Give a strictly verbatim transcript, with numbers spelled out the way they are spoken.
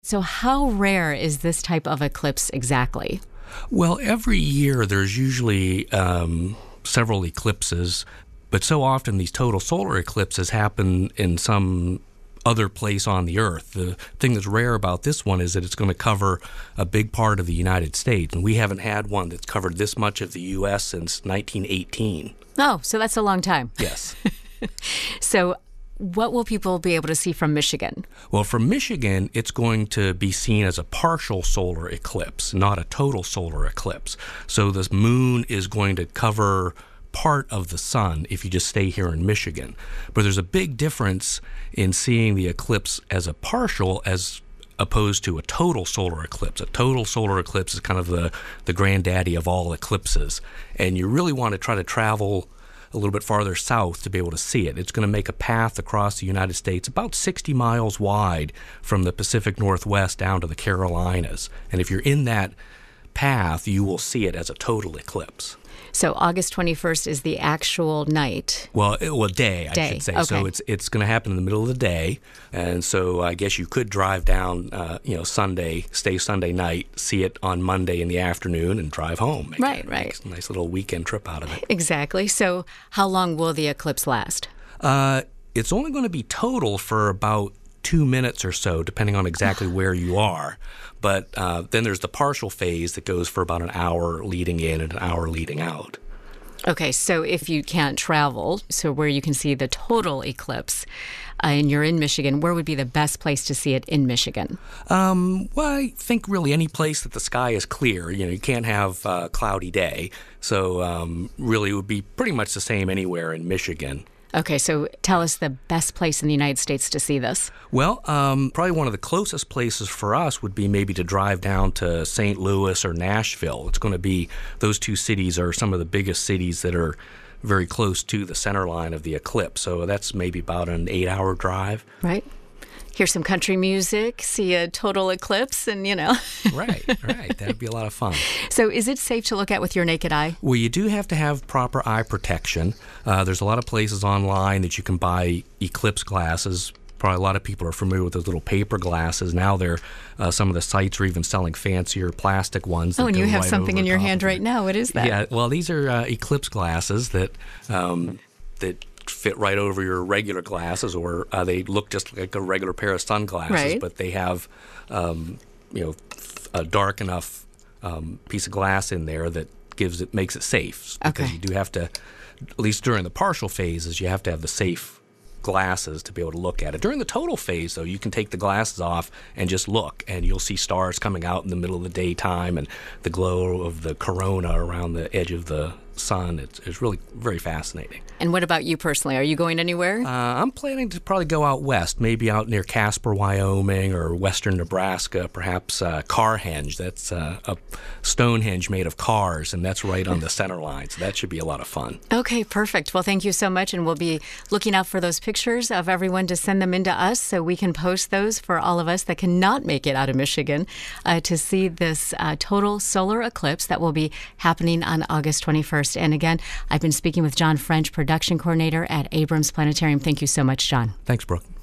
So how rare is this type of eclipse exactly? Well, every year there's usually um, several eclipses, but so often these total solar eclipses happen in some other place on the Earth. The thing that's rare about this one is that it's going to cover a big part of the United States, and we haven't had one that's covered this much of the U S since nineteen eighteen. Oh, so that's a long time. Yes. So what will people be able to see from Michigan? Well, from Michigan, it's going to be seen as a partial solar eclipse, not a total solar eclipse. So the moon is going to cover part of the sun if you just stay here in Michigan. But there's a big difference in seeing the eclipse as a partial as opposed to a total solar eclipse. A total solar eclipse is kind of the, the granddaddy of all eclipses. And you really want to try to travel a little bit farther south to be able to see it. It's going to make a path across the United States about sixty miles wide from the Pacific Northwest down to the Carolinas. And if you're in that path, you will see it as a total eclipse. So August twenty-first is the actual night. Well, it, well, day, I Day. should say. Okay. So it's it's going to happen in the middle of the day, and so I guess you could drive down, uh, you know, Sunday, stay Sunday night, see it on Monday in the afternoon, and drive home. Make Right, a, right. Make a nice little weekend trip out of it. Exactly. So how long will the eclipse last? Uh, it's only going to be total for about two minutes or so, depending on exactly where you are. But uh, then there's the partial phase that goes for about an hour leading in and an hour leading out. Okay, so if you can't travel, so where you can see the total eclipse, uh, and you're in Michigan, where would be the best place to see it in Michigan? Um, well, I think really any place that the sky is clear. You know, you can't have a cloudy day. So um, really it would be pretty much the same anywhere in Michigan. Okay, so tell us the best place in the United States to see this. Well, um, probably one of the closest places for us would be maybe to drive down to Saint Louis or Nashville. It's going to be, those two cities are some of the biggest cities that are very close to the center line of the eclipse. So that's maybe about an eight-hour drive. Right. Hear some country music, see a total eclipse, and, you know. Right, right. That'd be a lot of fun. So is it safe to look at with your naked eye? Well, you do have to have proper eye protection. Uh, there's a lot of places online that you can buy eclipse glasses. Probably a lot of people are familiar with those little paper glasses. Now they're, uh, some of the sites are even selling fancier plastic ones. Oh, and you have right something in your hand right it. now. What is that? Yeah, well, these are uh, eclipse glasses that um, that fit right over your regular glasses, or uh, they look just like a regular pair of sunglasses, right. But they have, um, you know, a dark enough um, piece of glass in there that gives it makes it safe. Because Okay. you do have to, at least during the partial phases, you have to have the safe glasses to be able to look at it. During the total phase, though, you can take the glasses off and just look, and you'll see stars coming out in the middle of the daytime and the glow of the corona around the edge of the sun. It's, it's really very fascinating. And what about you personally? Are you going anywhere? Uh, I'm planning to probably go out west, maybe out near Casper, Wyoming, or western Nebraska, perhaps uh, Carhenge. That's uh, a Stonehenge made of cars, and that's right on the center line, so that should be a lot of fun. Okay, perfect. Well, thank you so much, and we'll be looking out for those pictures of everyone to send them into us so we can post those for all of us that cannot make it out of Michigan uh, to see this uh, total solar eclipse that will be happening on August twenty-first. And again, I've been speaking with John French, production coordinator at Abrams Planetarium. Thank you so much, John. Thanks, Brooke.